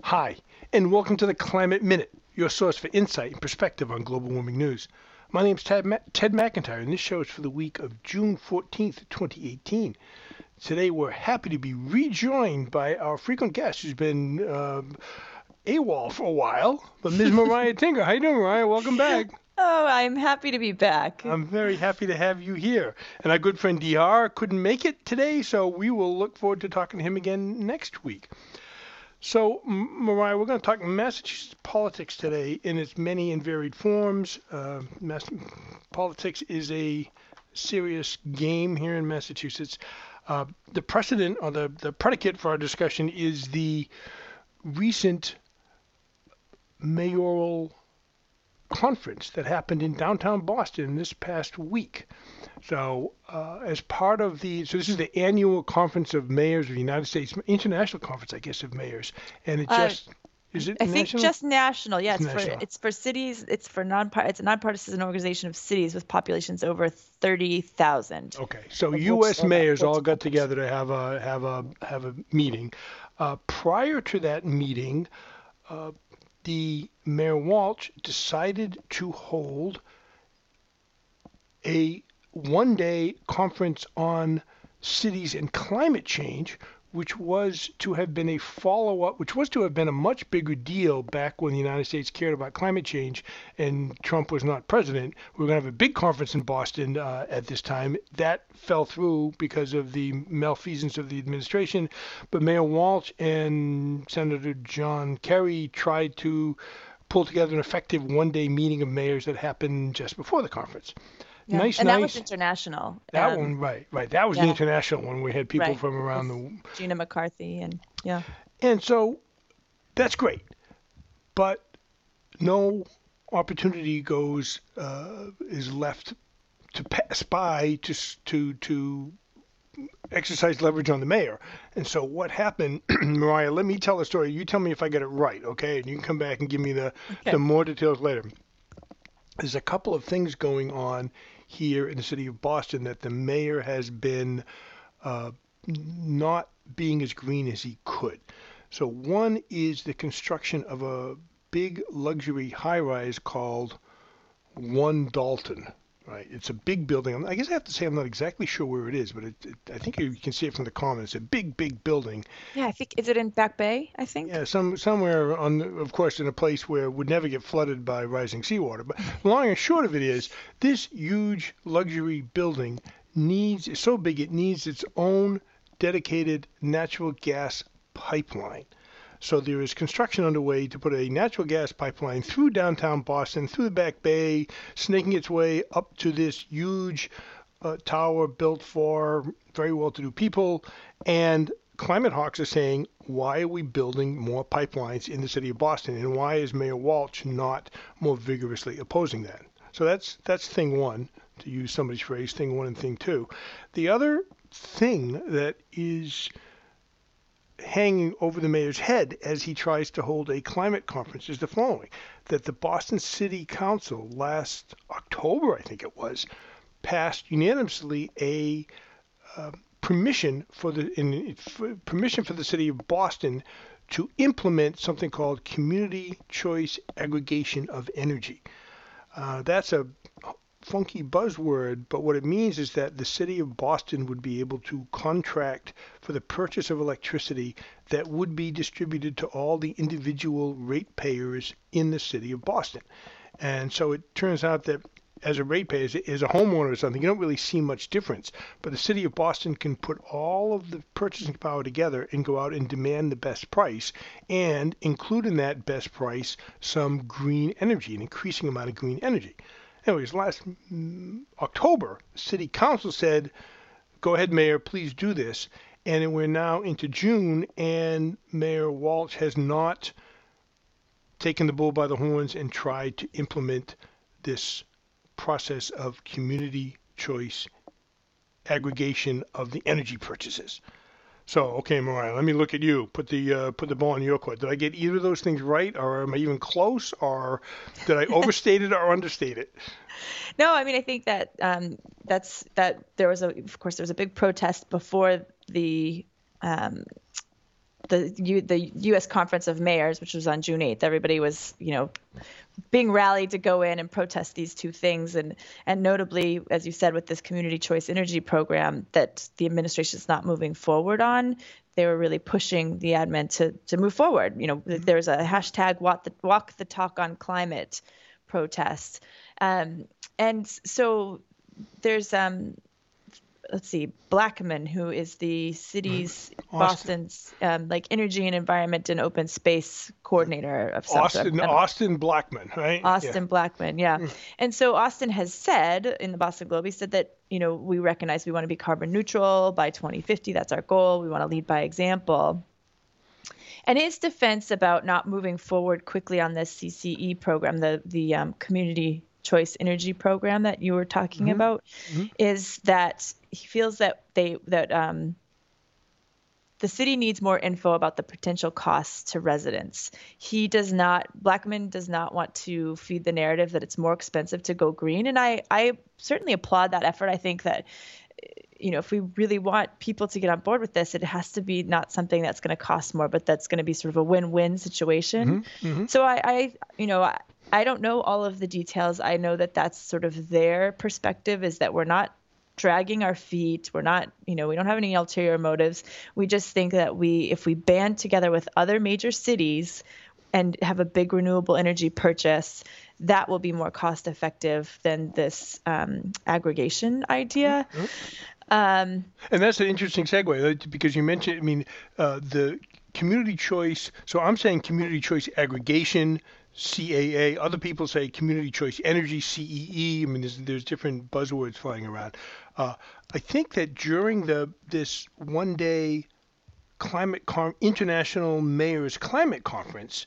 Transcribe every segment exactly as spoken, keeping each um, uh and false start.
Hi, and welcome to the Climate Minute, your source for insight and perspective on global warming news. My name is Ted, Ma- Ted McIntyre, and this show is for the week of June fourteenth, twenty eighteen. Today, we're happy to be rejoined by our frequent guest who's been um, AWOL for a while, but Miz Mariah Tinker. How you doing, Mariah? Welcome back. Oh, I'm happy to be back. I'm very happy to have you here. And our good friend D R couldn't make it today, so we will look forward to talking to him again next week. So, M- Mariah, we're going to talk Massachusetts politics today in its many and varied forms. Uh, Mass- politics is a serious game here in Massachusetts. Uh, the precedent or the, the predicate for our discussion is the recent mayoral conference that happened in downtown Boston this past week. So, uh, as part of the, so this is the annual conference of mayors of the United States, international conference, I guess, of mayors, and it Uh, just, is it I think national? just national. Yeah, It's it's for national. it's for cities. It's for non it's a nonpartisan organization of cities with populations over thirty thousand. Okay, so Of which U S there are about mayors all fourteen got countries. together to have a have a have a meeting. Uh, prior to that meeting, uh, the Mayor Walsh decided to hold a one-day conference on cities and climate change, which was to have been a follow-up, which was to have been a much bigger deal back when the United States cared about climate change and Trump was not president. We were going to have a big conference in Boston uh, at this time. That fell through because of the malfeasance of the administration. But Mayor Walsh and Senator John Kerry tried to pull together an effective one-day meeting of mayors that happened just before the conference. Yeah, Nice, and that was nice. international. That Um, one, right, right. That was the yeah, international one. We had people right. from around With the, Gina McCarthy and yeah. and so that's great. But no opportunity goes uh, is left to pass by to s- to to exercise leverage on the mayor. And so what happened, Mariah? Let me tell the story. You tell me if I get it right, okay? And you can come back and give me the the Okay. more details later. There's a couple of things going on here in the city of Boston that the mayor has been uh, not being as green as he could. So one is the construction of a big luxury high rise called One Dalton. Right, it's a big building. I guess I have to say I'm not exactly sure where it is, but it, it, I think you can see it from the comments. It's a big, big building. Yeah, I think is it in Back Bay, I Yeah, think? some somewhere on, of course, in a place where it would never get flooded by rising seawater. But the long and short of it is, this huge luxury building needs, it's so big it needs its own dedicated natural gas pipeline. So there is construction underway to put a natural gas pipeline through downtown Boston, through the Back Bay, snaking its way up to this huge uh, tower built for very well-to-do people. And climate hawks are saying, why are we building more pipelines in the city of Boston? And why is Mayor Walsh not more vigorously opposing that? So that's that's thing one, to use somebody's phrase, thing one and thing two. The other thing that is hanging over the mayor's head as he tries to hold a climate conference is the following: that the Boston City Council last October, I think it was, passed unanimously a uh, permission for the in, for permission for the city of Boston to implement something called community choice aggregation of energy. Uh, that's a funky buzzword, but what it means is that the city of Boston would be able to contract for the purchase of electricity that would be distributed to all the individual ratepayers in the city of Boston. And so it turns out that as a ratepayer, as a, as a homeowner or something, you don't really see much difference. But the city of Boston can put all of the purchasing power together and go out and demand the best price, and include in that best price some green energy, an increasing amount of green energy. Anyways, last mm, October, City Council said, go ahead, Mayor, please do this. And we're now into June, and Mayor Walsh has not taken the bull by the horns and tried to implement this process of community choice aggregation of the energy purchases. So, okay, Mariah, let me look at you. Put the uh, put the ball in your court. Did I get either of those things right, or am I even close, or did I overstate it or understate it? No, I mean I think that um, that's that there was a of course there was a big protest before the um, the U, the U S Conference of Mayors, which was on June eighth. Everybody was, you know, being rallied to go in and protest these two things. And, and notably, as you said, with this community choice energy program that the administration is not moving forward on, they were really pushing the admin to, to move forward. You know, mm-hmm. there's a hashtag walk the, walk the talk on climate protest. Um, and so there's, um, let's see, Blackman, who is the city's Austin. Boston's um, like energy and environment and open space coordinator of some Austin, sort. Austin Blackman, right? Austin yeah. Blackman, yeah. Mm. And so Austin has said in the Boston Globe, he said that, you know, we recognize we want to be carbon neutral by twenty fifty. That's our goal. We want to lead by example. And his defense about not moving forward quickly on this C C E program, the the um, community choice energy program that you were talking mm-hmm. about, mm-hmm. is that he feels that they that um, the city needs more info about the potential costs to residents. He does not, Blackman does not want to feed the narrative that it's more expensive to go green. And I, I certainly applaud that effort. I think that, you know, if we really want people to get on board with this, it has to be not something that's going to cost more, but that's going to be sort of a win-win situation. Mm-hmm. Mm-hmm. So I, I, you know, I, I don't know all of the details. I know that that's sort of their perspective, is that we're not dragging our feet. We're not, you know, we don't have any ulterior motives. We just think that we, if we band together with other major cities and have a big renewable energy purchase, that will be more cost effective than this um, aggregation idea. Mm-hmm. Um, and that's an interesting segue, because you mentioned, I mean, uh, the community choice. So I'm saying community choice aggregation, C A A. Other people say community choice energy, C E E. I mean, there's, there's different buzzwords flying around. Uh, I think that during the this one day climate con- international mayors climate conference,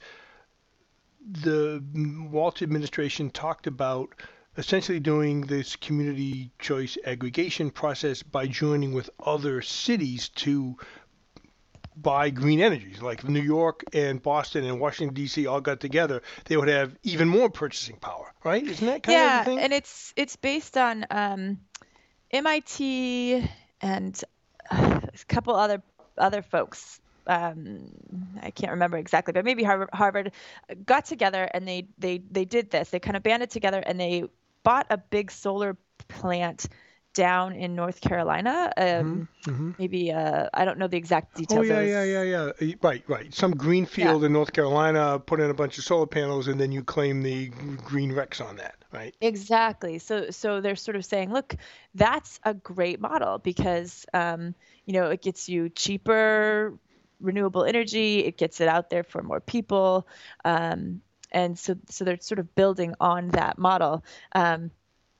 the Walz administration talked about essentially doing this community choice aggregation process by joining with other cities to buy green energies. Like New York and Boston and Washington, D C all got together, they would have even more purchasing power, right? Isn't that kind yeah, of the thing? Yeah, and it's it's based on um, M I T and uh, a couple other other folks. Um, I can't remember exactly, but maybe Harvard, Harvard got together and they, they, they did this. They kind of banded together and they bought a big solar plant down in North Carolina. Um, mm-hmm, mm-hmm. Maybe, uh, I don't know the exact details. Oh, yeah, yeah, yeah, yeah. Right, right. Some green field yeah. in North Carolina, put in a bunch of solar panels, and then you claim the green Rex on that, right? Exactly. So, so they're sort of saying, look, that's a great model because, um, you know, it gets you cheaper renewable energy, it gets it out there for more people. Um, and so, so they're sort of building on that model. Um,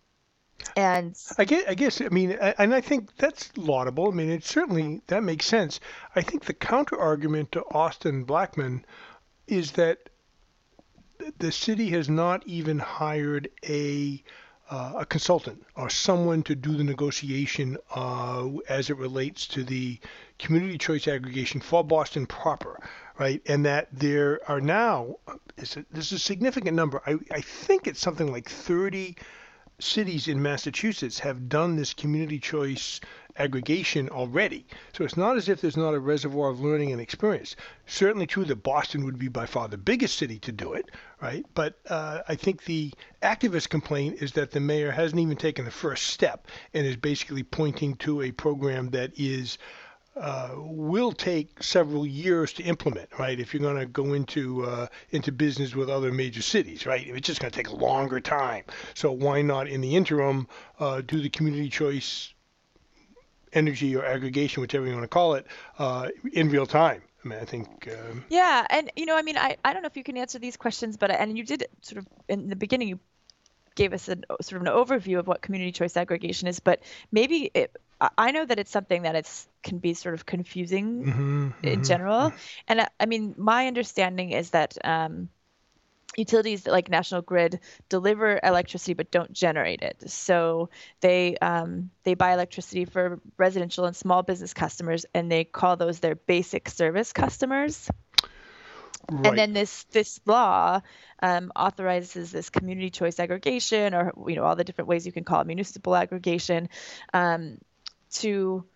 and I guess, I guess, I mean, and I think that's laudable. I mean, it certainly, that makes sense. I think the counter argument to Austin Blackman is that the city has not even hired a Uh, a consultant or someone to do the negotiation uh, as it relates to the community choice aggregation for Boston proper, right? And that there are now, this is a significant number, I, I think it's something like thirty cities in Massachusetts have done this community choice aggregation already. So it's not as if there's not a reservoir of learning and experience. Certainly true that Boston would be by far the biggest city to do it, right? But uh, I think the activist complaint is that the mayor hasn't even taken the first step and is basically pointing to a program that is uh, will take several years to implement, right? If you're going to go into uh, into business with other major cities, right? It's just going to take a longer time. So why not, in the interim, uh, do the community choice energy or aggregation, whichever you want to call it, uh, in real time? I mean, I think. Um, yeah, and you know, I mean, I, I don't know if you can answer these questions, but and you did sort of in the beginning, you gave us a sort of an overview of what community choice aggregation is, but maybe it, I know that it's something that it's can be sort of confusing mm-hmm, in mm-hmm, general, mm-hmm. and I, I mean, my understanding is that. Um, Utilities like National Grid deliver electricity but don't generate it. So they um, they buy electricity for residential and small business customers, and they call those their basic service customers. Right. And then this this law um, authorizes this community choice aggregation, or you know all the different ways you can call it municipal aggregation, um, to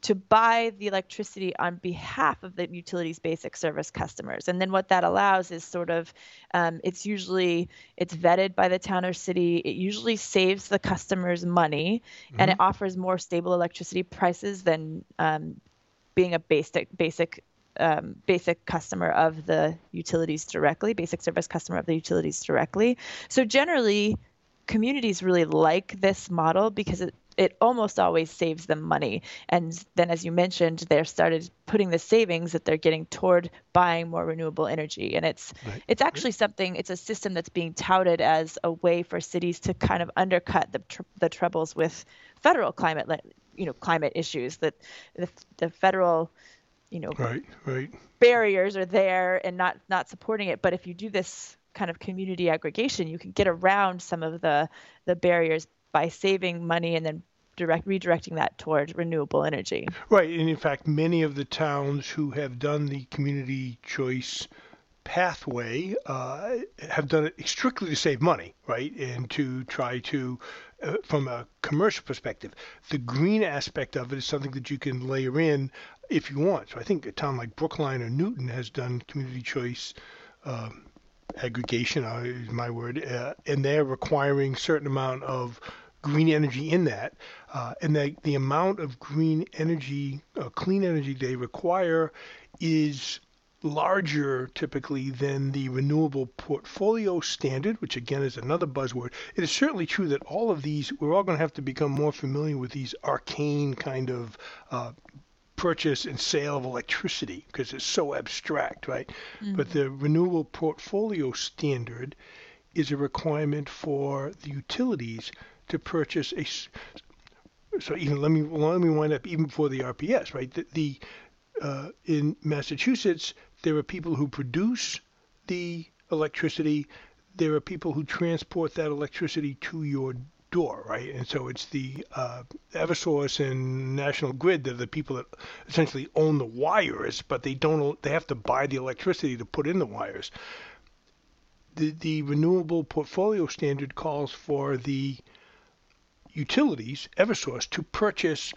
to buy the electricity on behalf of the utilities basic service customers. And then what that allows is sort of, um, it's usually, it's vetted by the town or city. It usually saves the customers money, mm-hmm. and it offers more stable electricity prices than um, being a basic, basic, um, basic customer of the utilities directly, basic service customer of the utilities directly. So generally, communities really like this model because it it almost always saves them money. And then, as you mentioned, they're started putting the savings that they're getting toward buying more renewable energy. And it's right. it's actually something, it's a system that's being touted as a way for cities to kind of undercut the tr- the troubles with federal climate, you know, climate issues, that the, the federal, you know, right, right. barriers are there and not, not supporting it. But if you do this kind of community aggregation, you can get around some of the, the barriers by saving money and then direct redirecting that toward renewable energy. Right, and in fact, many of the towns who have done the community choice pathway uh, have done it strictly to save money, right, and to try to, uh, from a commercial perspective, the green aspect of it is something that you can layer in if you want. So I think a town like Brookline or Newton has done community choice um, aggregation, uh, is my word, uh, and they're requiring certain amount of green energy in that, uh, and the, the amount of green energy, uh, clean energy they require is larger typically than the renewable portfolio standard, which again is another buzzword. It is certainly true that all of these, we're all going to have to become more familiar with these arcane kind of uh, purchase and sale of electricity because it's so abstract, right? Mm-hmm. But the renewable portfolio standard is a requirement for the utilities to purchase a. So even let me let me wind up even before the R P S, right? The, the uh, in Massachusetts there are people who produce the electricity. There are people who transport that electricity to your door, right? And so it's the uh, Eversource and National Grid. They're the people that essentially own the wires, but they don't. They have to buy the electricity to put in the wires. The the renewable portfolio standard calls for the utilities, Eversource, to purchase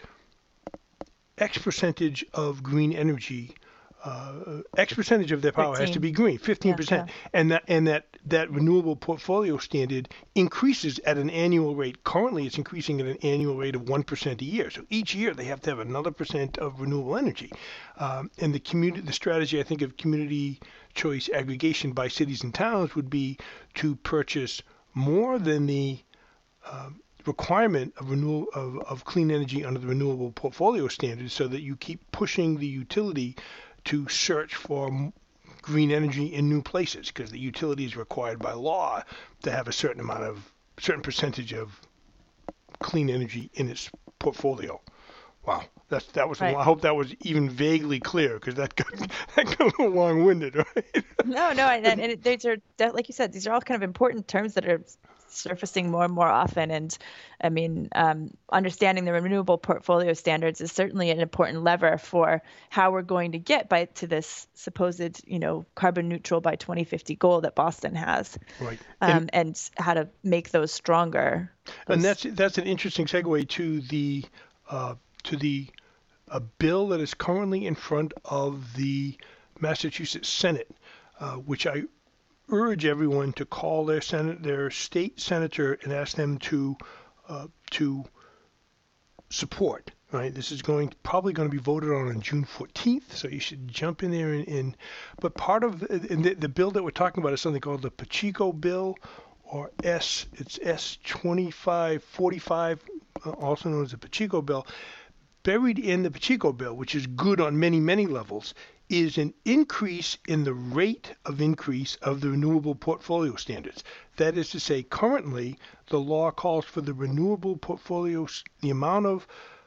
X percentage of green energy. Uh, X percentage of their power fifteen has to be green, fifteen percent, yeah, yeah. and that and that that renewable portfolio standard increases at an annual rate. Currently, it's increasing at an annual rate of one percent a year. So each year they have to have another percent of renewable energy. Um, and the community, the strategy I think of community choice aggregation by cities and towns would be to purchase more than the um, requirement of renewal of, of clean energy under the renewable portfolio standard, so that you keep pushing the utility to search for green energy in new places, because the utility is required by law to have a certain amount of certain percentage of clean energy in its portfolio. Wow, that's that was. Right. A, I hope that was even vaguely clear, because that got that got a little long-winded, right? No, no, and, and it, these are, like you said, these are all kind of important terms that are surfacing more and more often. And I mean, um, understanding the renewable portfolio standards is certainly an important lever for how we're going to get by to this supposed, you know, carbon neutral by twenty fifty goal that Boston has, right? Um, and, and how to make those stronger. Those... And that's that's an interesting segue to the uh, to the a bill that is currently in front of the Massachusetts Senate, uh, which I urge everyone to call their senate, their state senator, and ask them to uh, to support. Right, this is going probably going to be voted on on June fourteenth, so you should jump in there and. and but part of and the, the bill that we're talking about is something called the Pacheco Bill, or S. It's S twenty-five forty-five, uh, also known as the Pacheco Bill. Buried in the Pacheco Bill, which is good on many many levels, is an increase in the rate of increase of the renewable portfolio standards. That is to say, currently, the law calls for the renewable portfolio, the amount of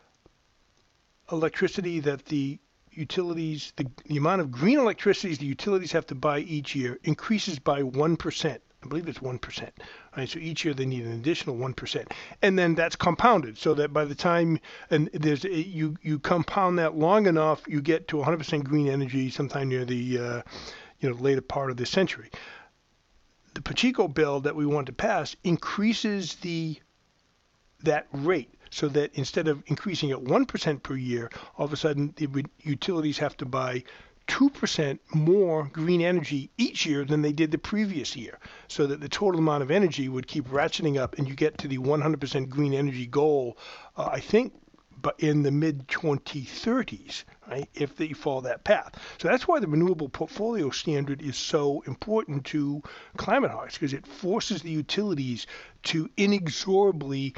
electricity that the utilities, the, the amount of green electricity the utilities have to buy each year increases by one percent. I believe it's one percent. Right, so each year they need an additional one percent. And then that's compounded, so that by the time and there's a, you you compound that long enough, you get to one hundred percent green energy sometime near the uh, you know later part of the century. The Pacheco bill that we want to pass increases the that rate so that instead of increasing at one percent per year, all of a sudden the re- utilities have to buy two percent more green energy each year than they did the previous year, so that the total amount of energy would keep ratcheting up and you get to the one hundred percent green energy goal, uh, I think, but in the mid twenty thirties, right, if they follow that path. So that's why the renewable portfolio standard is so important to climate hawks, because it forces the utilities to inexorably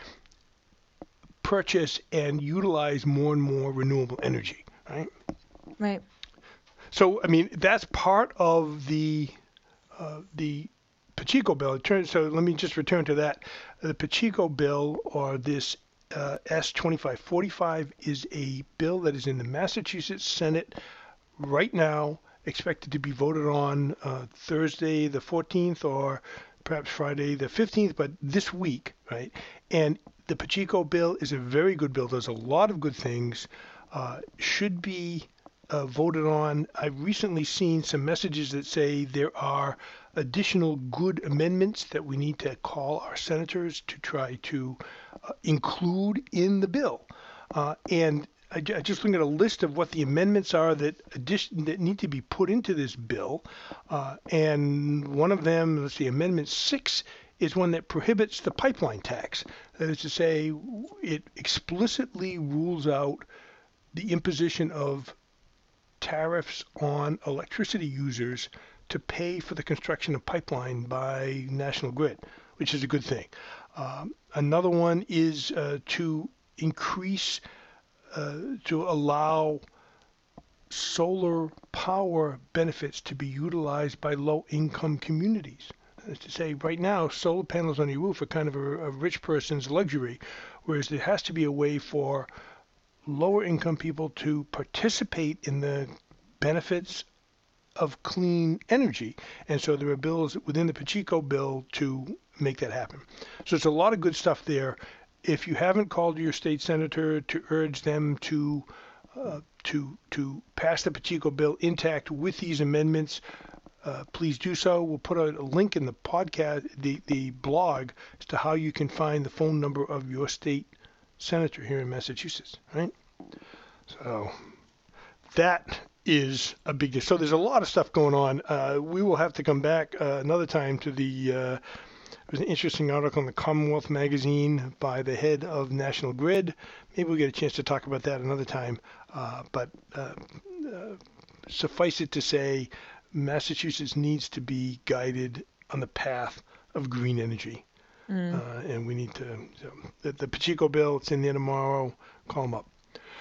purchase and utilize more and more renewable energy, right? Right. So, I mean, that's part of the uh, the Pacheco bill. It turns, so let me just return to that. The Pacheco bill, or this uh, S twenty-five forty-five, is a bill that is in the Massachusetts Senate right now, expected to be voted on uh, Thursday the fourteenth or perhaps Friday the fifteenth, but this week, right? And the Pacheco bill is a very good bill. There's a lot of good things. Uh, should be Uh, voted on. I've recently seen some messages that say there are additional good amendments that we need to call our senators to try to uh, include in the bill. Uh, and I, I just looked at a list of what the amendments are that addition that need to be put into this bill. Uh, and one of them, let's see, Amendment six is one that prohibits the pipeline tax. That is to say, it explicitly rules out the imposition of tariffs on electricity users to pay for the construction of pipeline by National Grid, which is a good thing. Um, another one is uh, to increase, uh, to allow solar power benefits to be utilized by low-income communities. That is to say, right now, solar panels on your roof are kind of a, a rich person's luxury, whereas there has to be a way for lower income people to participate in the benefits of clean energy. And so there are bills within the Pacheco bill to make that happen. So it's a lot of good stuff there. If you haven't called your state senator to urge them to uh, to to pass the Pacheco bill intact with these amendments, uh, please do so. We'll put a, a link in the podcast, the, the blog, as to how you can find the phone number of your state senator here in Massachusetts, right? So that is a big deal. So there's a lot of stuff going on. Uh, we will have to come back uh, another time to the, uh, there was an interesting article in the Commonwealth magazine by the head of National Grid. Maybe we'll get a chance to talk about that another time. Uh, but uh, uh, suffice it to say, Massachusetts needs to be guided on the path of green energy. Mm. Uh, and we need to, so the, the Pacheco bill, it's in there tomorrow. Call them up.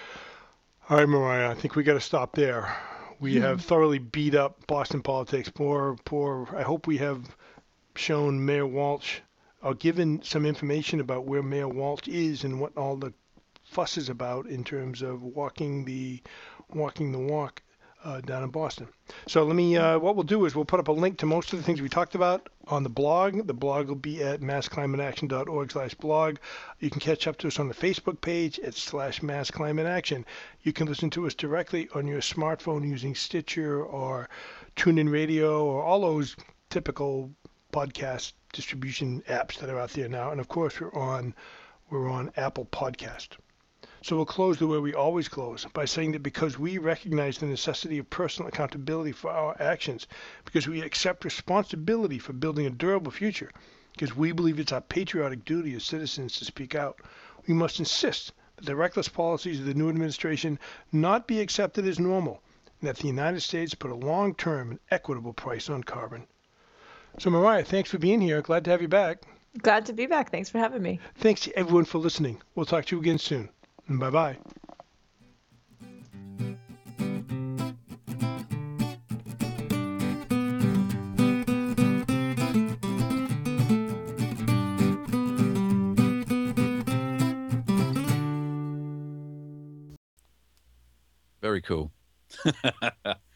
All right, Mariah, I think we got to stop there. We mm. have thoroughly beat up Boston politics. Poor, poor, I hope we have shown Mayor Walsh, or given some information about where Mayor Walsh is and what all the fuss is about in terms of walking the, walking the walk. Uh, down in Boston. So let me, uh, what we'll do is we'll put up a link to most of the things we talked about on the blog. The blog will be at massclimateaction.org slash blog. You can catch up to us on the Facebook page at slash massclimateaction. You can listen to us directly on your smartphone using Stitcher or TuneIn Radio or all those typical podcast distribution apps that are out there now. And of course, we're on, we're on Apple Podcast. So we'll close the way we always close, by saying that because we recognize the necessity of personal accountability for our actions, because we accept responsibility for building a durable future, because we believe it's our patriotic duty as citizens to speak out, we must insist that the reckless policies of the new administration not be accepted as normal, and that the United States put a long-term and equitable price on carbon. So Mariah, thanks for being here. Glad to have you back. Glad to be back. Thanks for having me. Thanks to everyone for listening. We'll talk to you again soon. Bye-bye. Very cool.